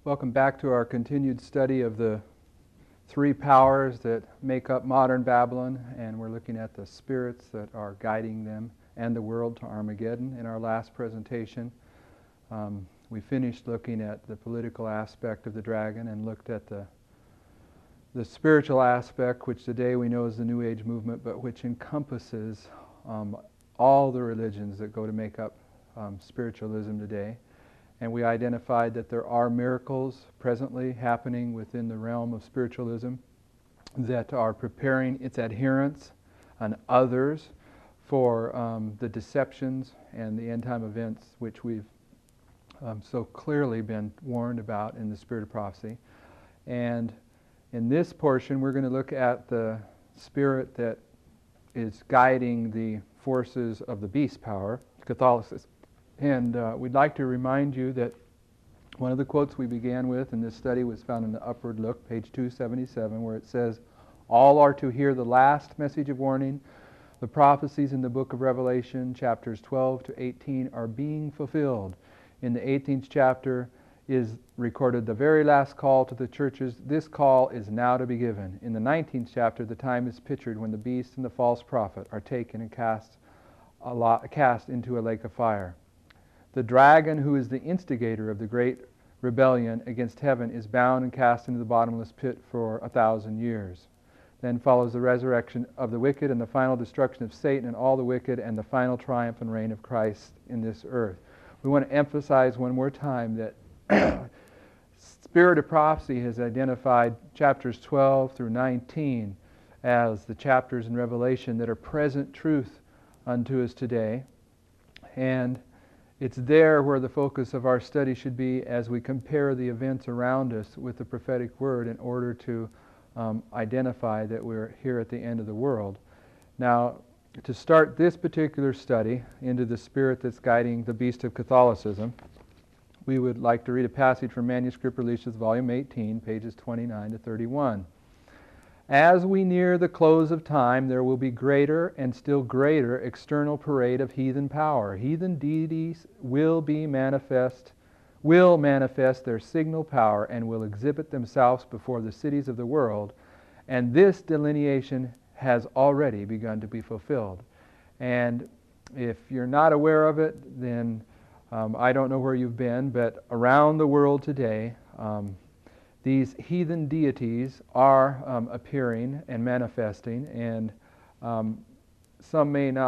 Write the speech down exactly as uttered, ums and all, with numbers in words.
Welcome back to our continued study of the three powers that make up modern Babylon, and we're looking at the spirits that are guiding them and the world to Armageddon. In our last presentation, um, we finished looking at the political aspect of the dragon and looked at the the spiritual aspect, which today we know is the New Age movement, but which encompasses um, all the religions that go to make up um, spiritualism today. And we identified that there are miracles presently happening within the realm of spiritualism that are preparing its adherents and others for um, the deceptions and the end-time events which we've um, so clearly been warned about in the Spirit of Prophecy. And in this portion, we're going to look at the spirit that is guiding the forces of the beast power, Catholicism. And uh, we'd like to remind you that one of the quotes we began with in this study was found in the Upward Look, page two seventy-seven, where it says, "All are to hear the last message of warning. The prophecies in the book of Revelation, chapters twelve to eighteen, are being fulfilled. In the eighteenth chapter is recorded the very last call to the churches. This call is now to be given. In the nineteenth chapter, the time is pictured when the beast and the false prophet are taken and cast, a lot, cast into a lake of fire. The dragon, who is the instigator of the great rebellion against heaven, is bound and cast into the bottomless pit for a thousand years. Then follows the resurrection of the wicked and the final destruction of Satan and all the wicked and the final triumph and reign of Christ in this earth." We want to emphasize one more time that Spirit of Prophecy has identified chapters twelve through nineteen as the chapters in Revelation that are present truth unto us today. And it's there where the focus of our study should be as we compare the events around us with the prophetic word in order to um, identify that we're here at the end of the world. Now, to start this particular study into the spirit that's guiding the beast of Catholicism, we would like to read a passage from Manuscript Releases, Volume eighteen, pages twenty-nine to thirty-one. "As we near the close of time, there will be greater and still greater external parade of heathen power. Heathen deities will be manifest, will manifest their signal power and will exhibit themselves before the cities of the world, and this delineation has already begun to be fulfilled." And if you're not aware of it, then um, I don't know where you've been, but around the world today, um, these heathen deities are um, appearing and manifesting, and um, some may not